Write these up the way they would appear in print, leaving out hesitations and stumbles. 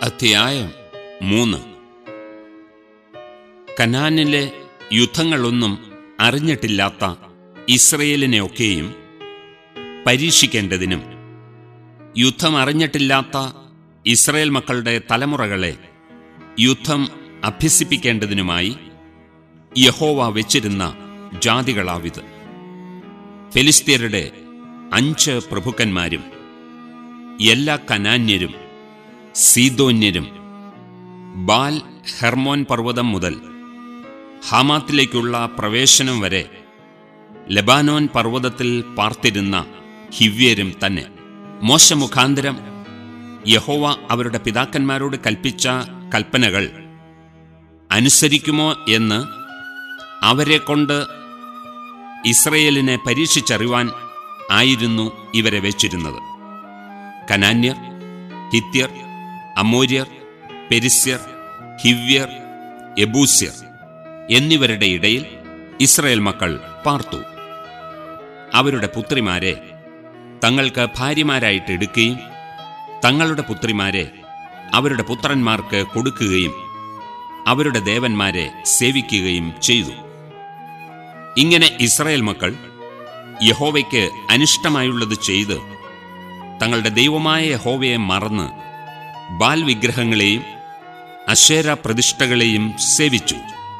അധ്യായം 3. കനാനിലെ യുദ്ധങ്ങളൊന്നും അറിഞ്ഞിട്ടില്ലാത്ത ഇസ്രയേലിനെയൊക്കെയും പരീക്ഷിക്കേണ്ടതിനും യുദ്ധം അറിഞ്ഞിട്ടില്ലാത്ത ഇസ്രയേൽ മക്കളുടെ തലമുറകളെ യുദ്ധം അഭ്യസിപ്പിക്കേണ്ടതിനുമായി യഹോവ വെച്ചിരുന്ന ജാതികളാവിത്. ഫെലിസ്ത്യരുടെ 5 പ്രഭുക്കന്മാരും എല്ലാ കനാന്യരും സീദോന്യരും ബാൽ ഹെർമോൻ പർവ്വതം മുതൽ ഹാമാത്തിലേക്കുള്ള പ്രവേശനം വരെ ലെബാനോൻ പർവ്വതത്തിൽ പാർത്തിരുന്ന ഹിവ്യരും തന്നെ. മോശ മുഖാന്തരം യഹോവ അവരുടെ പിതാക്കന്മാരോട് കൽപ്പിച്ച കൽപ്പനകൾ അനുസരിക്കുമോ എന്ന് അവരെക്കൊണ്ട് ഇസ്രയേലിനെ പരീക്ഷിച്ചറിവാൻ ആയിരുന്നു ഇവരെ വെച്ചിരുന്നത്. കനാന്യർ, ഹിത്യർ, അമോര്യർ, പെരിസ്യർ, ഹിവ്യർ, യെബൂസ്യർ എന്നിവരുടെ ഇടയിൽ ഇസ്രയേൽ മക്കൾ പാർത്തു. അവരുടെ പുത്രിമാരെ തങ്ങൾക്ക് ഭാര്യമാരായിട്ട് എടുക്കുകയും തങ്ങളുടെ പുത്രിമാരെ അവരുടെ പുത്രന്മാർക്ക് കൊടുക്കുകയും അവരുടെ ദേവന്മാരെ സേവിക്കുകയും ചെയ്തു. ഇങ്ങനെ ഇസ്രയേൽ മക്കൾ യഹോവയ്ക്ക് അനിഷ്ടമായുള്ളത് ചെയ്ത് തങ്ങളുടെ ദൈവമായ യഹോവയെ മറന്ന് ബാൽ വിഗ്രഹങ്ങളെയും അശേര പ്രതിഷ്ഠകളെയും സേവിച്ചു.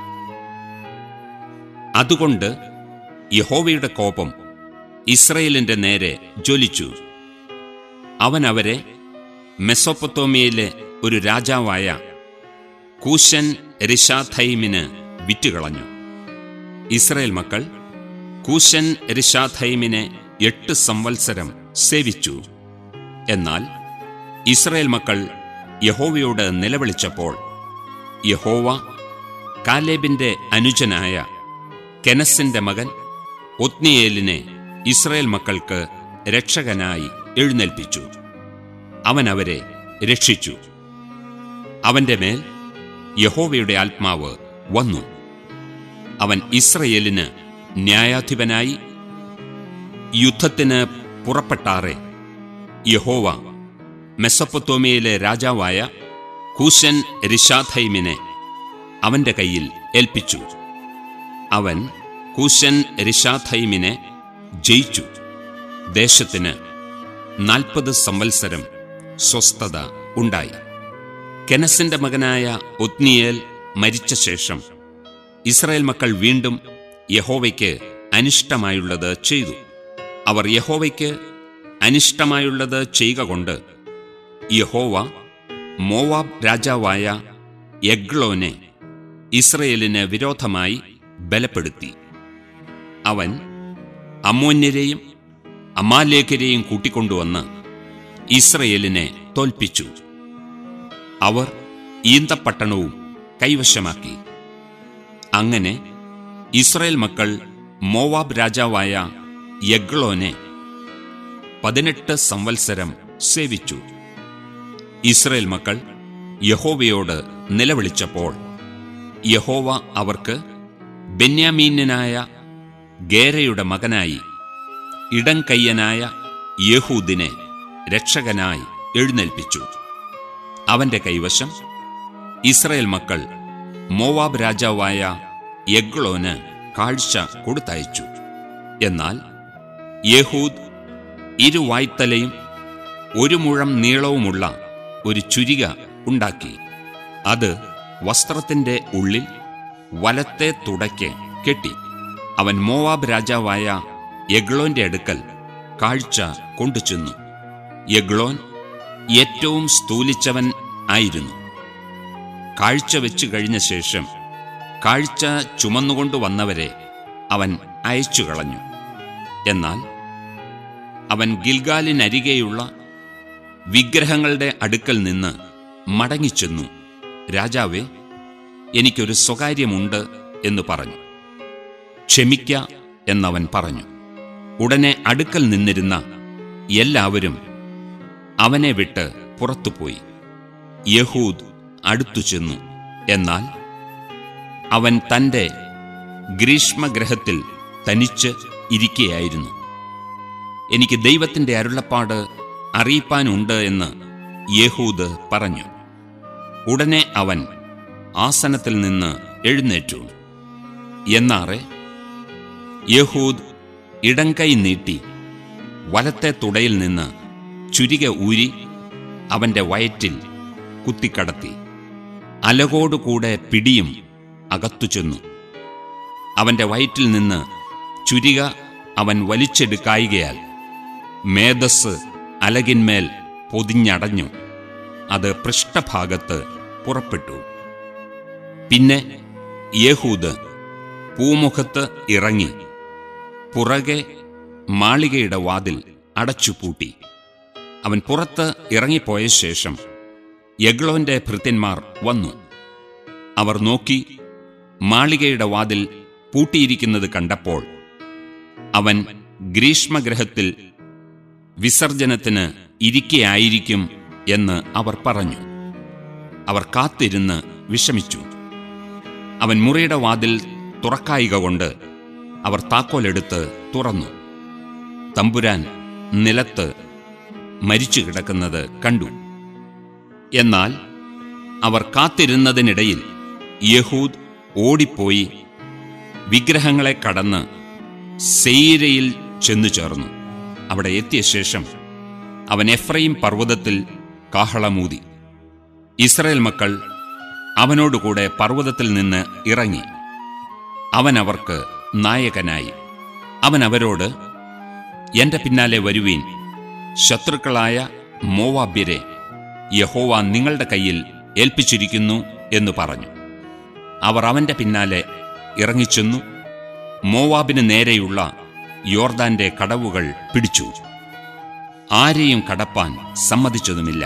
അതുകൊണ്ട് യഹോവയുടെ കോപം ഇസ്രയേലിന്റെ നേരെ ജ്വലിച്ചു. അവൻ അവരെ മെസൊപ്പൊത്താമ്യയിലെ ഒരു രാജാവായ കൂശൻ രിശാഥയീമിന് വിറ്റുകളഞ്ഞു. ഇസ്രയേൽ മക്കൾ കൂശൻ രിശാഥയീമിനെ 8 സംവത്സരം സേവിച്ചു. എന്നാൽ ഇസ്രയേൽ മക്കൾ യഹോവയോട് നിലവിളിച്ചപ്പോൾ യഹോവ കാലേബിന്റെ അനുജനായ കെനസിന്റെ മകൻ ഒത്നിയേലിനെ ഇസ്രയേൽ മക്കൾക്ക് രക്ഷകനായി എഴുന്നേൽപ്പിച്ചു. അവൻ അവരെ രക്ഷിച്ചു. അവന്റെ മേൽ യഹോവയുടെ ആത്മാവ് വന്നു. അവൻ ഇസ്രയേലിന് ന്യായാധിപനായി യുദ്ധത്തിന് പുറപ്പെട്ടാറെ യഹോവ മെസൊപ്പൊത്താമ്യയിലെ രാജാവായ കൂശൻ രിശാഥയീമിനെ അവന്റെ കയ്യിൽ ഏൽപ്പിച്ചു. അവൻ കൂശൻ രിശാഥയീമിനെ ജയിച്ചു. ദേശത്തിന് 40 സംവത്സരം സ്വസ്ഥത ഉണ്ടായി. കെനസിന്റെ മകനായ ഒത്നിയേൽ മരിച്ച ശേഷം ഇസ്രായേൽ മക്കൾ വീണ്ടും യഹോവയ്ക്ക് അനിഷ്ടമായുള്ളത് ചെയ്തു. അവർ യഹോവയ്ക്ക് അനിഷ്ടമായുള്ളത് ചെയ്യുക കൊണ്ട് യഹോവ മോവാബ് രാജാവായ എഗ്ലോനെ ഇസ്രയേലിന് വിരോധമായി ബലപ്പെടുത്തി. അവൻ അമ്മോന്യരെയും അമാലേക്കരെയും കൂട്ടിക്കൊണ്ടുവന്ന് ഇസ്രയേലിനെ തോൽപ്പിച്ചു. അവർ ഈന്തപ്പട്ടണവും കൈവശമാക്കി. അങ്ങനെ ഇസ്രായേൽ മക്കൾ മോവാബ് രാജാവായ എഗ്ലോനെ 18 സംവത്സരം സേവിച്ചു. ഇസ്രയേൽ മക്കൾ യഹോവയോട് നിലവിളിച്ചപ്പോൾ യഹോവ അവർക്ക് ബെന്യാമീന്യനായ ഗേരയുടെ മകനായി ഇടംകയ്യനായ യേഹൂദിനെ രക്ഷകനായി എഴുന്നേൽപ്പിച്ചു. അവന്റെ കൈവശം ഇസ്രയേൽ മക്കൾ മോവാബ് രാജാവായ എഗ്ലോന് കാഴ്ച കൊടുത്തയച്ചു. എന്നാൽ യേഹൂദ് 2 വായ്ത്തലയും 1 മുഴം നീളവുമുള്ള ഒരു ചുരിക ഉണ്ടാക്കി. അത് വസ്ത്രത്തിന്റെ ഉള്ളിൽ വലത്തെ തുടയ്ക്ക് കെട്ടി. അവൻ മോവാബ് രാജാവായ എഗ്ലോന്റെ അടുക്കൽ കാഴ്ച കൊണ്ടുചെന്നു. എഗ്ലോൻ ഏറ്റവും സ്ഥൂലിച്ചവൻ ആയിരുന്നു. കാഴ്ച വെച്ചു കഴിഞ്ഞ ശേഷം കാഴ്ച ചുമന്നുകൊണ്ടു വന്നവരെ അവൻ അയച്ചുകളഞ്ഞു. എന്നാൽ അവൻ ഗിൽഗാലിനരികെയുള്ള വിഗ്രഹങ്ങളുടെ അടുക്കൽ നിന്ന് മടങ്ങിച്ചെന്നു. രാജാവേ, എനിക്കൊരു സ്വകാര്യമുണ്ട് എന്ന് പറഞ്ഞു. ക്ഷമിക്ക എന്നവൻ പറഞ്ഞു. ഉടനെ അടുക്കൽ നിന്നിരുന്ന എല്ലാവരും അവനെ വിട്ട് പുറത്തുപോയി. യഹൂദ് അടുത്തു ചെന്നു. എന്നാൽ അവൻ തൻ്റെ ഗ്രീഷ്മഗ്രഹത്തിൽ തനിച്ച് ഇരിക്കുകയായിരുന്നു. എനിക്ക് ദൈവത്തിൻ്റെ അരുളപ്പാട് അറിയിപ്പാനുണ്ട് എന്ന് യേഹൂദ് പറഞ്ഞു. ഉടനെ അവൻ ആസനത്തിൽ നിന്ന് എഴുന്നേറ്റു. എന്നാറെ യഹൂദ് ഇടംകൈ നീട്ടി വലത്തെ തുടയിൽ നിന്ന് ചുരിക ഊരി അവന്റെ വയറ്റിൽ കുത്തിക്കടത്തി. അലകോടുകൂടെ പിടിയും അകത്തു ചെന്നു. അവന്റെ വയറ്റിൽ നിന്ന് ചുരിക അവൻ വലിച്ചെടുക്കായികയാൽ മേധസ് അലകിന്മേൽ പൊതിഞ്ഞടഞ്ഞു. അത് പൃഷ്ഠഭാഗത്ത് പുറപ്പെട്ടു. പിന്നെ യേഹൂദ് പൂമുഖത്ത് ഇറങ്ങി പുറകെ മാളികയുടെ വാതിൽ അടച്ചുപൂട്ടി. അവൻ പുറത്ത് ഇറങ്ങിപ്പോയ ശേഷം എഗ്ലോന്റെ ഭൃത്യന്മാർ വന്നു. അവർ നോക്കി മാളികയുടെ വാതിൽ പൂട്ടിയിരിക്കുന്നത് കണ്ടപ്പോൾ അവൻ ഗ്രീഷ്മഗൃഹത്തിൽ വിസർജനത്തിന് ഇരിക്കയായിരിക്കും എന്ന് അവർ പറഞ്ഞു. അവർ കാത്തിരുന്ന് വിഷമിച്ചു. അവൻ മുറിയുടെ വാതിൽ തുറക്കായിക കൊണ്ട് അവർ താക്കോലെടുത്ത് തുറന്നു. തമ്പുരാൻ നിലത്ത് മരിച്ചു കിടക്കുന്നത് കണ്ടു. എന്നാൽ അവർ കാത്തിരുന്നതിനിടയിൽ യഹൂദ് ഓടിപ്പോയി വിഗ്രഹങ്ങളെ കടന്ന് സെയീരയിൽ ചെന്നു ചേർന്നു. അവിടെ എത്തിയ ശേഷം അവൻ എഫ്രയീം പർവ്വതത്തിൽ കാഹളമൂതി. ഇസ്രായേൽ മക്കൾ അവനോടുകൂടെ പർവ്വതത്തിൽ നിന്ന് ഇറങ്ങി. അവൻ അവർക്ക് നായകനായി. അവൻ അവരോട്, എന്റെ പിന്നാലെ വരുവീൻ, ശത്രുക്കളായ മോവാബ്യരെ യഹോവ നിങ്ങളുടെ കയ്യിൽ ഏൽപ്പിച്ചിരിക്കുന്നു എന്ന് പറഞ്ഞു. അവർ അവന്റെ പിന്നാലെ ഇറങ്ങിച്ചെന്നു മോവാബിന് നേരെയുള്ള യോർദാന്റെ കടവുകൾ പിടിച്ചു. ആരെയും കടപ്പാൻ സമ്മതിച്ചതുമില്ല.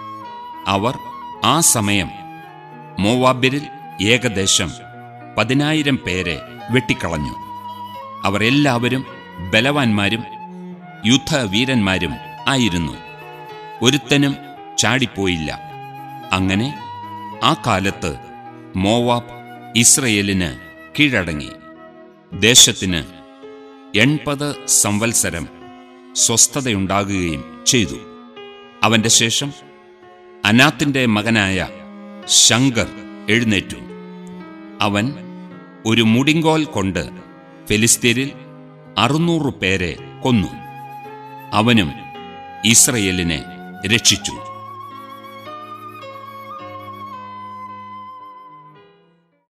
അവർ ആ സമയം മോവാബ്യരിൽ ഏകദേശം 10,000 പേരെ വെട്ടിക്കളഞ്ഞു. അവർ എല്ലാവരും ബലവാന്മാരും യുദ്ധവീരന്മാരും ആയിരുന്നു. ഒരുത്തനും ചാടിപ്പോയില്ല. അങ്ങനെ ആ കാലത്ത് മോവാബ് ഇസ്രയേലിന് കീഴടങ്ങി. ദേശത്തിന് 80 സംവത്സരം സ്വസ്ഥതയുണ്ടാകുകയും ചെയ്തു. അവന്റെ ശേഷം അനാത്തിന്റെ മകനായ ശങ്കർ എഴുന്നേറ്റു. അവൻ ഒരു മുടിങ്കോൽ കൊണ്ട് ഫെലിസ്ത്യരിൽ 600 പേരെ കൊന്നു. അവനും ഇസ്രയേലിനെ രക്ഷിച്ചു.